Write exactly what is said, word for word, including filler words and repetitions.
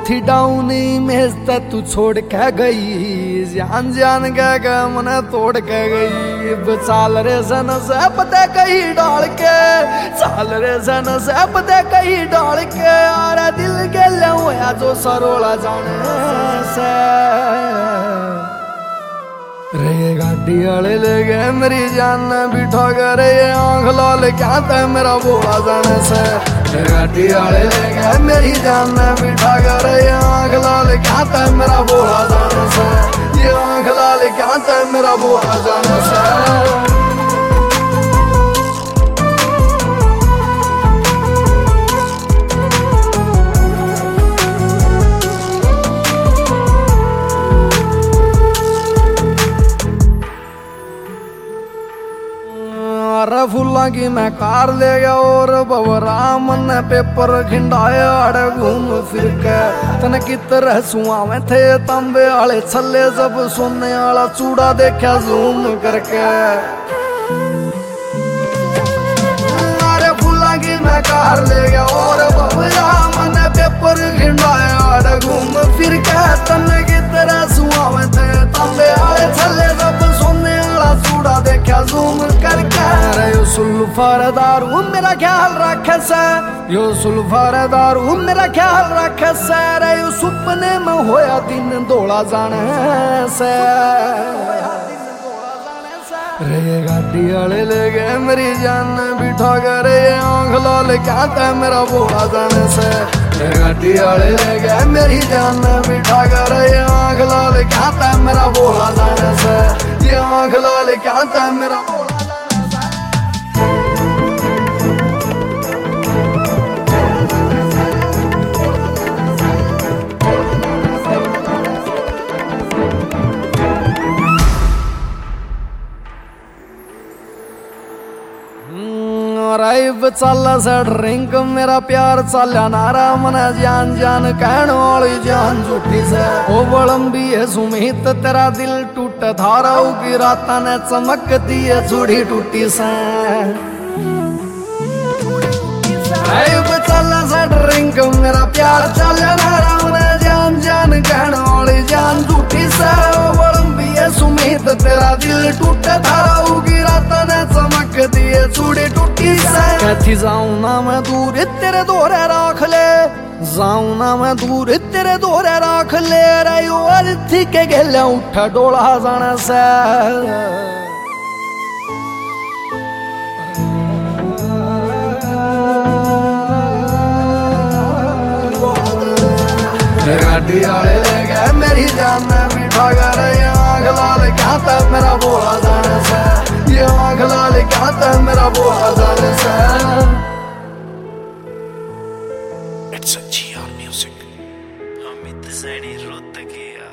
थी डाउनी में तू छोड़ के गई, जान जान के गे मने तोड़ के गई। चाल रे सन से पते कहीं डाल के, चाल रे सन से पते कहीं डाल के, और दिल के लिया जो सरोला जाने से। रे गाड़ी वाले ले गए मेरी जान बिठा कर, ये आंख लाल क्या था मेरा बोला जाने से। रे गाड़ी वाले ले गए मेरी जान बिठा कर, ये आंख लाल क्या था मेरा बोला जाने से। ये आंख लाल क्या था मेरा बोला जाने से। फूला की मैं कार ले गया और बबराम ने पेपर खिंडाया अड़े घूम फिर के। तन की तरह सुआ में थे तांबे आले छल्ले, जब सोने वाला चूड़ा देखा जूम करके। अरे फूला की मैं कार ले गया और बबराम ने पेपर खिंडाया अड़े घूम फिर के। तन की तरह सुआ में थे तांबे आले छल्ले, जब सोने वाला चूड़ा देखा जूम करके। यो सुल्फारदारू मेरा ख्याल रखे से, यो सुल्फारदारू मेरा ख्याल रखे से। रे यो सुपने में होया दिन दौड़ा जाने से। रे गाड़ी वाले ले गए मेरी जान बिठा कर, ये आंख लाल क्या था मेरा बोला जाने से। रे गाड़ी वाले ले गए मेरी जान बिठा कर, ये आंख लाल क्या था मेरा बोला जाने से। ये आंख लाल क्या था मेरा बोला। राइब चाला सा ड्रिंक मेरा प्यार चाल्या नारा, मना जान जान कहण वाली जान झूठी से। ओ बलम्बी है सुमित तेरा दिल टूट धारा, की रात ने चमकती है चूड़ी टूटी से। राइब चाला सा ड्रिंक मेरा प्यार चाल्या नारा, मना जान जान कहण वाली जान झूठी से। ओ बलम्बी है सुमित तेरा दिल टूट धारा, की रात ने चमकती है चूड़ी टूटी से। कहती जाऊं ना मैं दूर तेरे दोरे राख ले, जाऊं ना मैं दूर तेरे दोरे राख ले। रही और थी के गेले उठा डोला जाने से। गाड़ी वाले ले गए मेरी जान बिठा कर, ये आंख लाल क्या था मेरा बोला जाने से। ये आंख लाल क्या था मेरा बोला जाने से। It's a G R music. Hamid Zaini Rohtakia.